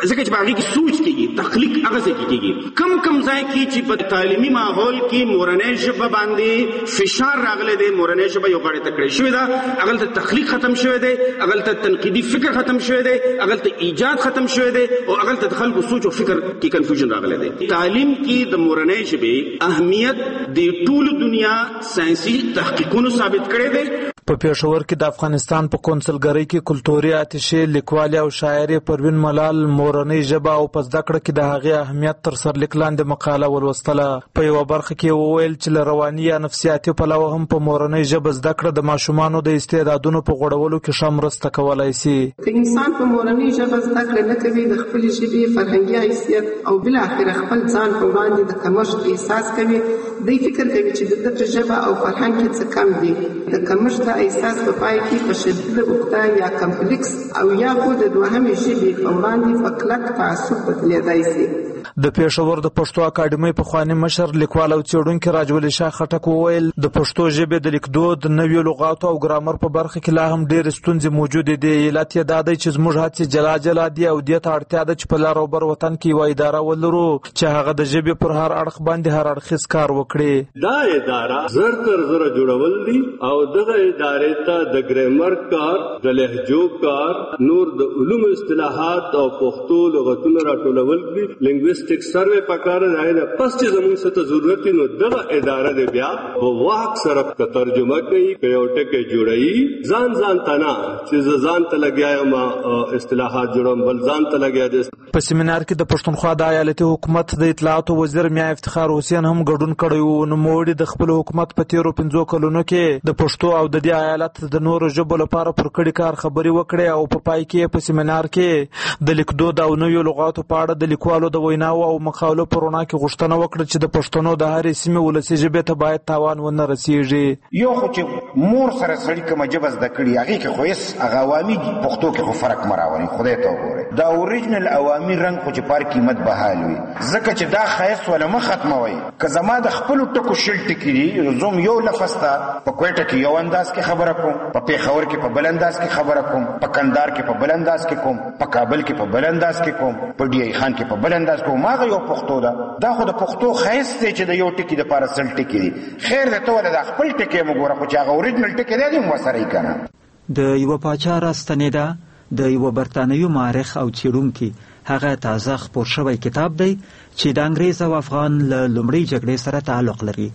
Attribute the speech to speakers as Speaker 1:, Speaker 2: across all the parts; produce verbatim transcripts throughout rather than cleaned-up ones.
Speaker 1: ځکه چې باغی کې سوچ کېږي، تخلیق هغه څه کېږي. کم کم ځای کې چې په تعلیمي ماحول کې مورنۍ ژبه باندې فشار راغلی دی، مورنۍ ژبه یو غاړې ته کړې شوې ده، هغلته تخلیق ختم شوی دی، هغلته تنقیدي فکر ختم شوی دی، هغلته ایجاد ختم شوی دی، او هغلته د خلکو سوچ او فکر کې کنفیوژن راغلی دی. تعلیم کې د مورنۍ ژبې اهمیت د ټول دنیا ساينسي تحقیقونو ثابت کړی دی.
Speaker 2: په پېښور کې د افغانستان په کونسلګرۍ کې کلتوري آتشې لیکوالې او شاعرې پروین ملال مورنۍ ژبه او په زده کړه کې د هغې اهمیت تر سرلیک لاندې مقاله ولوستله. په یوه برخه کې وویل چې له رواني یا نفسیاتي پلوه هم په مورنۍ ژبه زده کړه د ماشومانو د استعدادونو په غوړولو کې ښه مرسته کولی شي.
Speaker 3: که انسان په مورنۍ ژبه زده کړه نه کوي، د خپلې ژبې فرهنګي حیثیت او بالاخره خپل ځان په وړاندې د کمښت احساس کوي. دی فکر کوي چې د ده په ژبه او فرهنګ کې څه کم دي. د کمښت احساس په پای کې په شدیده عقده یا کمپلیکس او یا خو د دوهمې ژبې په وړاندې په کلک تعصب بدلېدای شي.
Speaker 2: د پېښور د پښتو اکاډمۍ پخواني مشر لیکوال او څېړونکی راجولي شاه خټک وویل د پښتو ژبې د لیکدود، نویو لغاتو او ګرامر په برخه کې لا هم ډېرې ستونزې موجودې دي. علت یې دا دی چې زموږ هڅې جلا جلا دي او دې ته اړتیا ده چې په لر او بر وطن کې یوه اداره ولرو چې هغه د ژبې پر هر اړخ باندې هر اړخیز کار وکړي.
Speaker 4: دا اداره زر تر زره جوړول دي او دغه ادارې ته د ګرامر کار، د لهجو کار، نور د علومو اصطلاحات او پښتو لغتونه راټولول دي. لنګویسټیک سروې پکاره دی نه پس چې زموږ څه ته ضرورت نو دغه اداره دی بیا په واک سره ترجمه کوي، یو ټکی جوړوي. ځان ځان ته نه چې ځان ته لګیا یم اصطلاحات جوړوم، بل ځان ته لګیا دي.
Speaker 2: په سیمینار کې د پښتونخوا د ایالتي حکومت د اطلاعاتو وزیر میا افتخار حسین هم ګډون کړی و. نوموړي د خپل حکومت په تیرو پنځو کلونو کې د پښتو او د دې ایالت د نورو ژبو لپاره پر کړي کار خبرې وکړې او په پای کې په سیمینار کې د لیکدود او نویو لغاتو په اړه د لیکوالو د ویناو او مقالو په رڼا کې غوښتنه وکړه چې د پښتنو د هرې سیمې ولسي ژبې ته باید تاوان ونه رسیږي.
Speaker 5: یو خو چې مور سره سړي کومه ژبه زده کړي هغې کې خو هېڅ هغه عوامي پښتو کې خو فرق مه راولي. خدای ته وګورئ، دا اوریجنل عوامي رنګ خو چې پر قیمت بحال وي، ځکه چې دا ښایست وله مه ختموئ. که زما د خپلو ټکو شل ټکي دي، زوم یو لفظ ته په کویټه کې یو انداز کې خبره کوم، په پېښور کې په بل انداز کې خبره کوم، په کندهار کې په بل انداز کې کوم، په کابل کې په بل انداز کې کوم، په ډی ای خان کې په بل انداز کوم. هغه یو پښتو ده. دا خو د پښتو ښایست دی چې د یو ټکي دپاره سل ټکي دي. خیر دی ته ولې دا خپل ټکي مه ګوره، خو چې هغه اوریجنل ټکي دی هم ورسره یې که نه.
Speaker 6: د یوه پاچا راستنېده د یوه برطانوي مورخ او څېړونکي هغه تازه خپور شوی کتاب دی چې د انګریز او افغان له لومړۍ جګړې سره تعلق لري.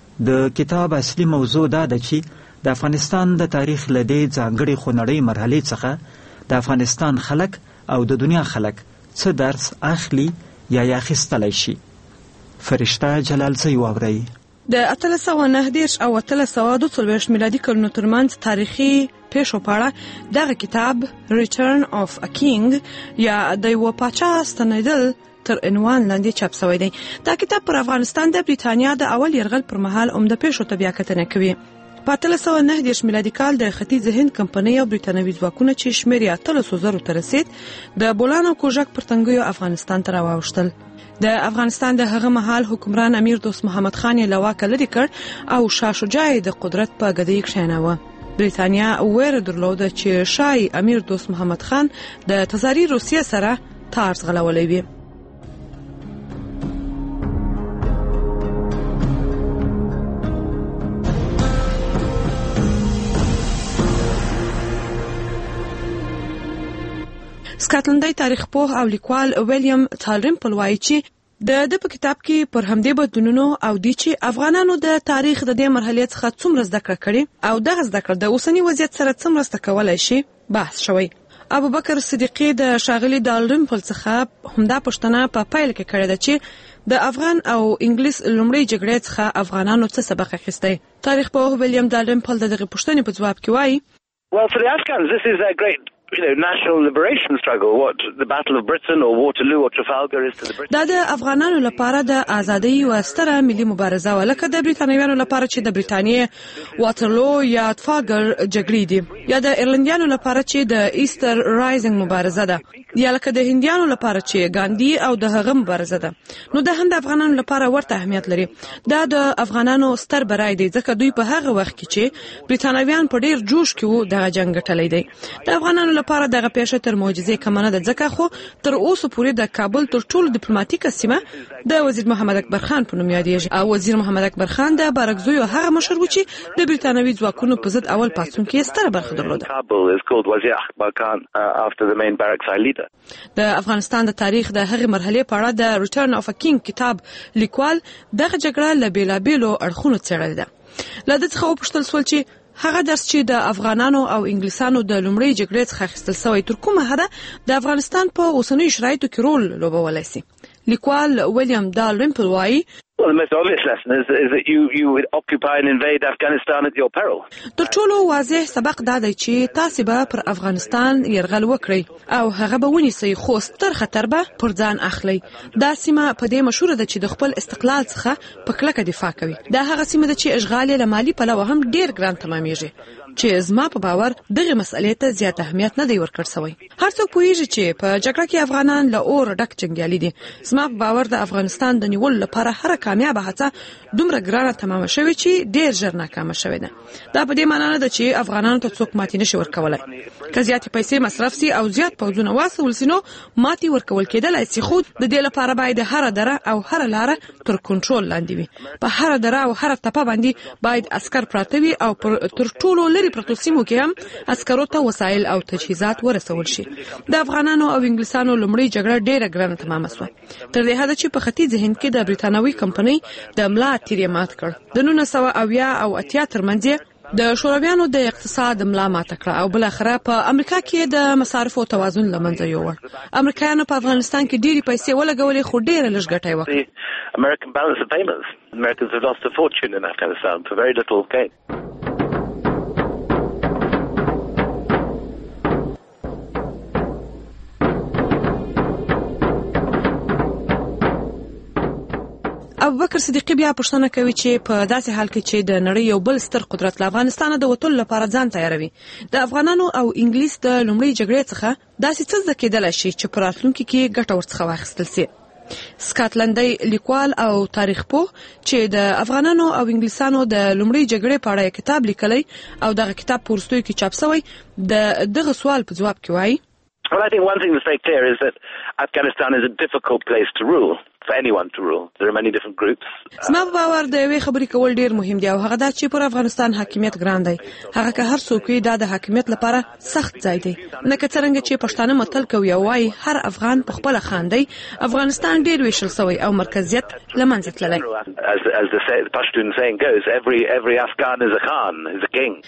Speaker 6: د کتاب اصلي موضوع دا ده چې د افغانستان د تاریخ له دې ځانګړې خونړۍ مرحلې څخه د افغانستان خلک او د دنیا خلک څه درس اخلي یا یې اخیستلی شي. فرشته جلالزی واورئ.
Speaker 7: د اتلس سوه نهه دېرش او اتلس سوه دوه څلوېښت میلادي کلونو ترمنځ تاریخي پیښو په اړه دغه کتاب ریټرن اف ا کینګ یا د یوه پاچا ستنېدل تر عنوان لاندې چاپ شوی دی. دا کتاب پر افغانستان د بریتانیا د اول یرغل پر مهال عمده پیښو ته بیاکتنه کوي. په اتلس سوه نهه دېرش میلادي کال د ختیځ هند کمپنۍ او بریتانوي ځواکونه چې شمېر یې اتلسو زرو ته رسید، د بولان او کوژک پر تنګیو افغانستان ته راواوښتل. د افغانستان د هغه مهال حکمران امیر دوست محمد خان یې له واکه لرې کړ او شاه شجاع یې د قدرت په ګدۍ کښېناوه. بریتانیا ویره درلوده چې شاه امیر دوست محمد خان د تزاري روسیې سره تار ځغلولی وي. سکاټلنډي تاریخ پوه او لیکوال ویلیام تالریمپل وایي چې د د په کتاب کې پر همدې بدلونونو او دي چې افغانانو د تاریخ د دې مرحلې څخه څومره زده کړه کړې او دغه زده کړه د اوسني وضعیت سره څه مرسته کولی شي بحث شوی. ابوبکر صدیقي د ښاغلي تالریمپل څخه همدا پوښتنه په پیل کې کړې ده چې د افغان او انګلیس لومړۍ جګړې څخه افغانانو څه سبق اخیستی. تاریخ پوه ویلیام تالریمپل د دغې پوښتنې په ځواب کې وایي
Speaker 8: Well, for the Afghans, this is a great you know, national liberation struggle. What the Battle of Britain or Waterloo or Trafalgar is to the British.
Speaker 7: دا د افغانانو لپاره د ازادۍ یوه ستره ملي مبارزه وه، لکه د بریتانویانو لپاره چې د بریتانیې واترلو یا ټرافالګر جګړې دي، یا د ایرلندیانو لپاره چې د ایسټر رایزنګ مبارزه ده، یا لکه د هندیانو لپاره چې ګاندي او د هغه مبارزه ده. نو د هم د افغانانو لپاره ورته اهمیت لري. دا د افغانانو ستر بری دی، ځکه دوی په هغه وخت کې چې بریتانویان په ډیر جوش کې وو دغه جنګ ګټلی دی. د افغانانو لپاره دغه پیښه تر معجزې کم نه ده، ځکه خو تر اوسه پورې د کابل تر ټولو ډیپلوماټیکه سیمه د وزیر محمد اکبر خان په نوم یادېږي او وزیر محمد اکبر خان د بارکزیو هغه مشر و چې د برتانوي ځواکونو په ضد اول پاڅون کې ستره برخه درلوده. د افغانستان د تاریخ د هغې مرحلې په اړه د ریټرن اف ا کینګ کتاب لیکوال دغه جګړه له بېلابېلو اړخونو څېړلې ده. له ده څخه وپوښتل سول چې هغه درس چې د افغانانو او انګلیسانو د لومړۍ جګړې څخه اخیستل شوی تر کومه حده د افغانستان په اوسنیو شرایطو کې رول لوبولی سي. لیکوال ویلیام دالرمپل وایي
Speaker 8: Well, the most obvious lesson is, is that you, you would occupy and invade Afghanistan at your peril.
Speaker 7: تر ټولو واضح سبق دا دی چې تاسې به پر افغانستان یرغل وکړئ او هغه به ونیسئ، خو ستر خطر به پر ځان اخلئ. دا سیمه په دې مشهوره ده چې د خپل استقلال څخه په کلکه دفاع کوي. دا هغه سیمه ده چې اشغال یې له مالي پلوه هم ډېر ګران تمامیږي، چې زما په باور دغه مسئلې ته زیات اهمیت نه دی ورکړ شوی. هر څوک پوهیږي چې په جګړه کې افغانان له اور ډک جنګیالي دي. زما په باور د افغانستان د نیولو لپاره هر کامیابه هڅه دومره ګرانه تمامه شوې چې ډېر ژر ناکامه شوې ده. دا په دې معنی نه ده چې افغانانو ته څوک ماتې نشي ورکولی. که زیاتې پیسې مصرف سي او زیات پوځونه واستول سي نو ماتې ورکول کېدلی سي، خو د دې لپاره باید هره دره او هره لاره تر کنټرول لاندې وي. په هره دره او هره تپه باندې باید عسکر پراته وي او تر ټولو لرې پرتو سیمو کې هم عسکرو ته وسایل او تجهیزات ورسول شي. د افغانانو او انګلیسانو لومړۍ جګړه ډېره ګرانه تمامه سوه، تر دې حده چې په ختیځ هند کې د برتانوي کمپنۍ د ملا تیر یې مات کړ. د نولس سوه اویا او اتیا ترمنځ د شورویانو د اقتصاد ملا ماته کړه او بالاخره په امریکا کې د مصارفو توازن له منځه یووړ. امریکایانو په افغانستان کې ډېرې پیسې ولګولې خو ډېره لږ ګټه یې وکړه.
Speaker 8: American balance of payments. Americans have lost a fortune in Afghanistan for very little gain.
Speaker 7: ابوبکر صدیقی بیا پوښتنه کوي چې په داسې حال کې چې د نړۍ یو بل ستر قدرت له افغانستانه د وتلو لپاره ځان تیاروي، د افغانانو او انګلیس د لومړۍ جګړې څخه داسې څه زده کېدلی شي چې په راتلونکي کې ګټه ورڅخه واخیستل سي. سکاټلنډی لیکوال او تاریخ پوه چې د افغانانو او انګلیسانو د لومړۍ جګړې په اړه کتاب لیکلی او دغه کتاب په وروستیو کې چاپ شوی، د دغه سوال په ځواب کې وایي
Speaker 8: Well, I think one thing that's very clear is that Afghanistan is a difficult place to rule, for anyone to rule. There are many different groups.
Speaker 7: زما په باور د یوې خبرې کول ډېر مهم دی او هغه دا چې پر افغانستان حاکمیت ګران دی. هغه که هر څوک وي دا د حاکمیت لپاره سخت ځای دی. لکه څرنګه چې پښتانه متل کوي او وایي هر افغان په خپله خاندي. افغانستان ډېر ویشل شوی او مرکزیت له منځه تللی.
Speaker 8: As, as the, say, the Pashtun saying goes, every, every Afghan is a Khan, is a king.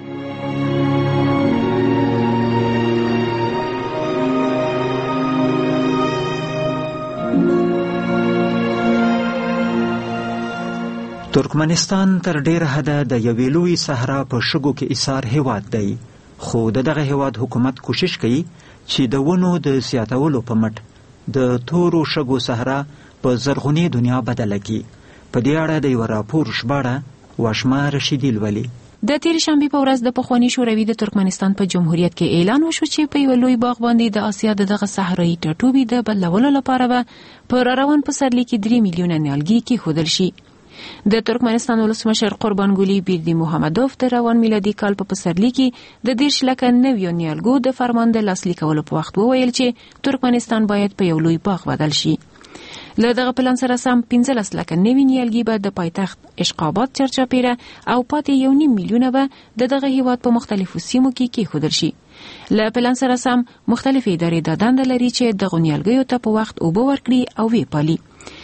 Speaker 6: ترکمنستان تر ډیره حده د یوې لویې صحرا په شګو کې ایسار هیواد دی، خو د دغه هیواد حکومت کوشش کوي چې د ونو د زیاتولو په مټ د تورو شګو صحرا په زرغونې دنیا بدله کړي. په دې اړه د یو راپور ژباړه واشما رشیدي لولي.
Speaker 9: د تیر شنبې په ورځ د پخواني شوروي د ترکمنستان په جمهوریت کې اعلان وشو چې په یو لوی باغ باندې د آسیا د دغه صحرایي ټاټوبي د بدلولو لپاره به په راروان پسرلي کې درې میلیونه نیالګي کېښودل شي. د ترکمنستان ولسمشر قربانګولي بیردي محمدوف د روان میلادي کال په پسرلي کې د دېرش لکه نویو نیالګو د فرمان د لاسلیک کولو په وخت وویل چې ترکمنستان باید په یو لوی باغ بدل شي. له دغه پلان سره سم پنځلس لکه نوي نیالګي به د پایتخت اشقابات چرچاپیره او پاتې یو نیم میلیونه به د دغه هیواد په مختلفو سیمو کې کېښودل شي. له پلان سره سم مختلفې ادارې دا دنده لري چې دغو نیالګیو ته په وخت اوبه ورکړي او ویې پالي.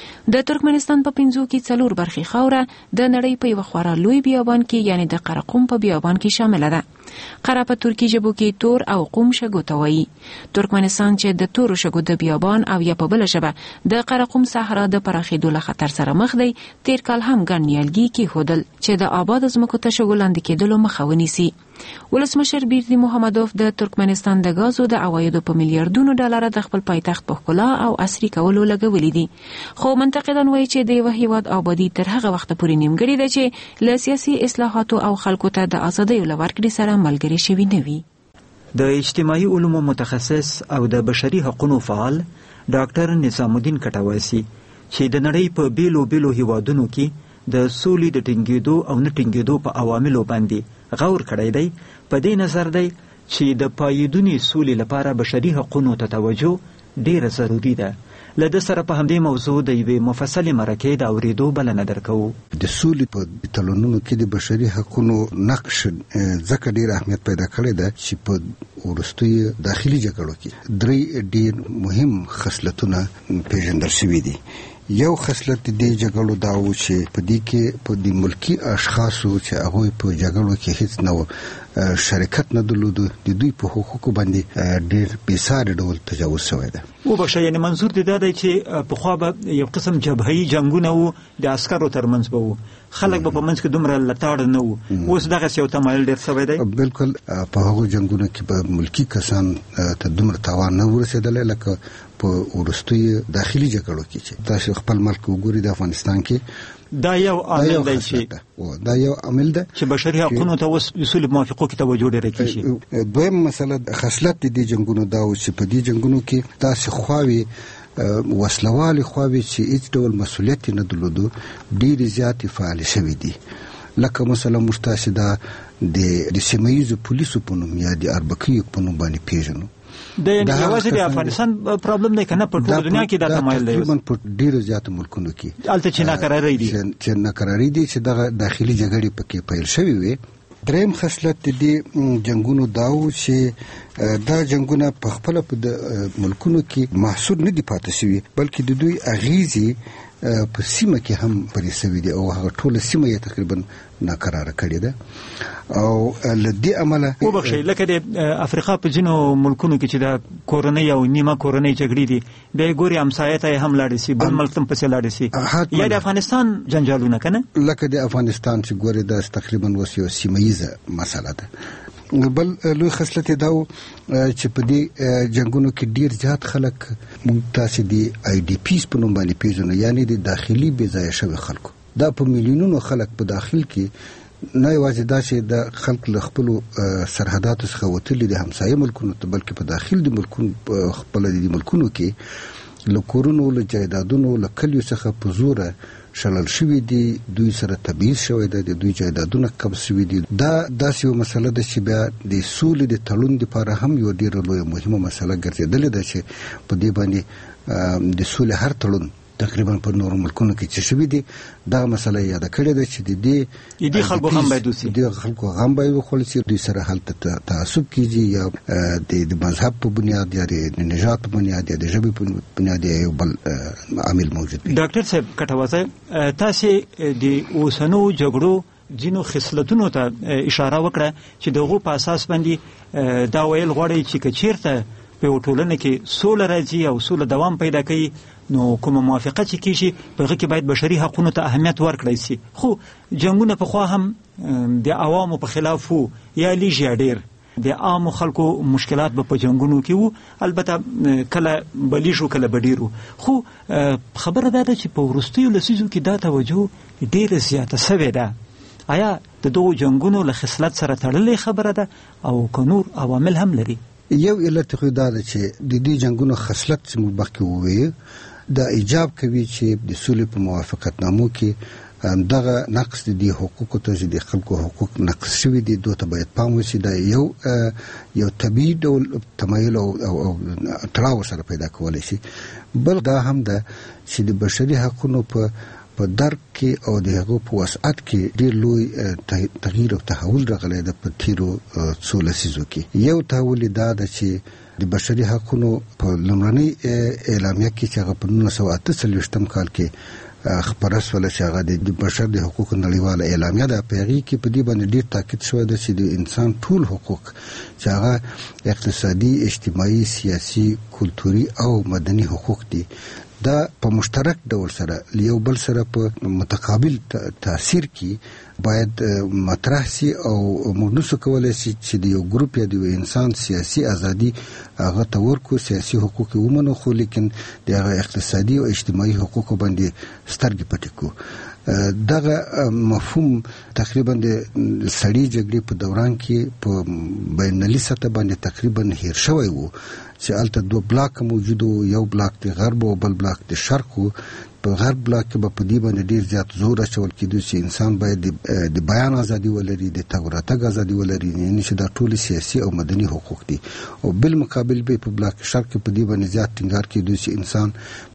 Speaker 9: د ترکمنستان په پنځو کې څلور برخې خاوره د نړۍ په یوه خورا لوی بیابان کې یعنی د قرقوم په بیابان کې شامله ده. قره په ترکي ژبو کې تور او قوم شګو ته وایي. ترکمنستان چې د تورو شګو د بیابان او یا په بله ژبه د قرقوم صحرا د پراخېدو له خطر سره مخ دی، تیر کال هم ګڼ نیالګي کېښودل چې د آبادو ځمکو ته شګو لاندې کېدلو مخه ونیسي. ولسمشر بیردي محمدوف د ترکمنستان د غازو د عوایدو په میلیارډونو ډالره د خپل پایتخت په ښکلا او عصري کولو لګولي دي، خو منتقدان وایي چې د یوه هیواد آبادي تر هغه وخته پورې نیمګړې ده چې له سیاسي اصلاحاتو او خلکو ته د ازادیو له ورکړې سره ملګرې شوي نه وي.
Speaker 6: د اجتماعي علومو متخصص او د بشري حقوقو فعال ډاکټر نظام الدین کټواسي چې د نړۍ په بیلو بیلو هیوادونو کې د سولې د ټینګېدو او نه ټینګېدو په عواملو باندې غور کړی دی، په دې نظر دی چې د پایدونې سولې لپاره بشري حقوقو ته توجه ډیره ضروري ده. له ده سره په همدې موضوع د یوې مفصلې مرکې د اورېدو بلنه درکوو.
Speaker 10: د سولې په تړونونو کې د بشري حقوقو نقش ځکه ډیر اهمیت پیدا کړی ده چې په وروستیو داخلي جګړو کې درې ډیر مهم خصلتونه پیژندل شوي دي. یو خصلت د جګړو دا و چې په دې کې په د ملکی اشخاصو چې هغوی په جګړو کې هیڅ نه شرکت نه درلودو د دوی په حقوقو باندې ډیر بېساري ډول تجاوز شوی ده.
Speaker 6: وبخښه، یعنې منظور دی دا دی چې پخوا به یو قسم جبههي جنګونه وو، د عسکرو ترمنځ به وو، خلک به په منځ کې دومره لتاړ نه وو. اوس دغسې یو تمایل ډېر شوی دی.
Speaker 10: بلکل په هغو جنګونو کې به ملکي کسان ته دومره تاوان نه ورسېدلی لکه په وروستیو داخلي جګړو کې چې تاسو خپل ملک وګورئ د افغانستان کې.
Speaker 6: دا یو عامل دی چې
Speaker 10: دا یو عامل ده
Speaker 6: چې بشري حقوقو ته اوس اصول موافقو کې توجه ډېره کېږي.
Speaker 10: دویم مسله خصلت د دې جنګونو دا و چې په دې جنګونو کې داسې خواوې وسلوالې خواوې چې هیڅ ډول مسؤلیت نه درلودو ډېرې زیاتې فعالې شوې دي. لکه مثلا موږ تاسې دا د سیمه ییزو پولیسو په نوم یا د اربکیو په نوم باندې پیژنو.
Speaker 6: د یوازې د افغانستان پرابلم دی که نه، په ټوله دنیا کې دا تمایل دی.
Speaker 10: تقریبا په ډېرو زیاتو ملکونو کې
Speaker 6: هلته چې ناکرارۍ دي
Speaker 10: چې ناکرارۍ دي چې دغه داخلي جګړې پکې پیل شوې وې. دریم خصلت د دې جنګونو دا و چې دا جنګونه په خپله په د ملکونو کې محصور نه دي پاتې شوي، بلکې د دوی اغیزې په سیمه کې هم پرې شوي دي او هغه ټوله سیمه یې تقریبا ناکراره کړې ده. او له دې امله
Speaker 6: وبخښئ، لکه د افریقا په ځینو ملکونو کې چې د کورنۍ او نیمه کورنۍ جګړې دي، بیا یې ګوري همسایه ته یې هم لاړې سي، بل ملک ته هم پسې لاړې سي، یا د افغانستان جنجالونه که نه؟
Speaker 10: لکه د افغانستان چې ګورې دا تقریبا اوس یو سیمه ییزه مسله ده. بل لوی خصلت دا و چې په دې جنګونو کې ډیر زیات خلک موږ تاسې د آی ډي پیز په نوم باندې پیژنو، یعنې د داخلي بې ځایه شوي خلکو. دا په میلیونونو خلک په داخل کې نه یوازې دا چې د خلک له خپلو سرحداتو څخه وتلي د همسایه ملکونو ته، بلکې په داخل د ملکونو خپله د ملکونو کې له کورونو، له جایدادونو، له کلیو څخه په زوره شلل شوي دي، دوی سره تبعیض شوی دی، د دوی جایدادونه قبض شوي دي. دا داسې یو مسله ده چې بیا د سولې د تړون دپاره هم یو ډېره لویه مهمه مسله ګرځېدلې ده چې په دې باندې د سولې هر تړون تقریبا په نورو ملکونو کې چې شوي دي دا مسله یاده کړې ده چې د دې
Speaker 6: دې خلکو هم باید وسي،
Speaker 10: د خلکو هم باید وخوړل شي. دوی سره هلته تعصب کېږي یا د مذهب په بنیاد یا د نژاد په بنیاد یا د ژبې په بنیاد یو بل عامل موجود وي.
Speaker 6: ډاکټر صاحب کټوازی، تاسې د اوسنو جګړو ځینو خصلتونو ته اشاره وکړه چې د هغو په اساس باندې دا ویل غواړئ چې که چېرته په یوه ټولنه کې سوله راځي او سوله دوام پیدا کوي، نو کومه موافقه چې کېږي په هغه کې باید بشري حقونو ته اهمیت ورکړی سي. خو جنګونه پخوا هم د عوامو په خلاف وو، یا لږ یا ډېر د عامو خلکو مشکلات به په جنګونو کې وو، البته کله به لږ وو کله به ډېر وو. خو خبره دا ده چې په وروستیو لسیزو کې دا توجه ډېره زیاته سوې ده. آیا د دغو جنګونو له خصلت سره تړلې خبره ده او که نور عوامل هم لري؟
Speaker 10: یو علت خو دا ده چې د دې جنګونو خصلت چې موږ مخکې وویل دا ایجاب کوي چې د سولې په موافقتنامو کې دغه نقص د دې حقوقو ته چې د خلکو حقوق نقص شوي دي دوی ته باید پام وشي. دا یو یو طبیعي ډول تمایل او تړاو سره پیدا کولی شي. بل دا هم ده چې د بشري حقونو په په درک کې او د هغو په وسعت کې ډېر لوی تغییر او تحول راغلی ده په تېرو څو لسیزو کې. یو تحول دا ده چې د بشري حقونو په لومړنۍ اعلامیه کې چې هغه په نولس سوه اته څلوېښتم کال کې خپره شوله چې هغه د بشر د حقوقو نړیواله اعلامیه ده، په هغې کې په دې باندې ډېر تاکید شوی ده چې د انسان ټول حقوق چې هغه اقتصادي، اجتماعي، سیاسي، کلتوري او مدني حقوق دي، دا په مشترک ډول سره یو بل سره په متقابل تاثیر کې باید مطرح سي او موږ نشو کولی شي چې د یو ګروپ یا د یو انسان سیاسي ازادي هغه ته ورکړو، سیاسي حقوق یې ومنو، خو لیکن د هغه اقتصادي او اجتماعي حقوقو باندې سترګې پټې کړو. دغه مفهوم تقریبا د سړی جګړې په دوران کې په بینالمللي سطح باندې تقریبا هیر شوی وو چې الته دوه بلاک موجود وو، یو بلاک د غرب او بل بلاک د شرق وو. په غرب بلاک کې به په دې باندې ډیر زیات زور اچول کېدو چې انسان باید د بیان ازادي ولري، د تګ راتګ ازادي ولري، یعنې چې دا ټول سیاسي او مدني حقوق دي. او بالمقابل به په بلاک شرق کې په دې باندې زیات ټینګار کېدو چې انسان